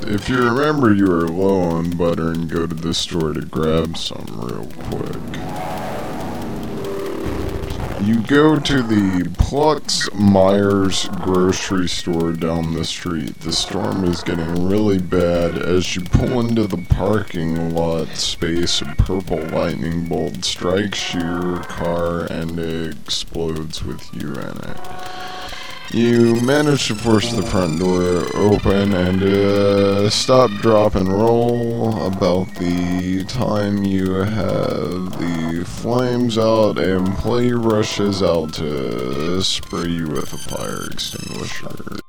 if you remember you are low on butter and go to the store to grab some real quick. You go to the Plux Myers grocery store down the street. The storm is getting really bad. As you pull into the parking lot space, a purple lightning bolt strikes your car and explodes with you in it. You manage to force the front door open and stop, drop, and roll. About the time you have the flames out, an employee rushes out to spray you with a fire extinguisher.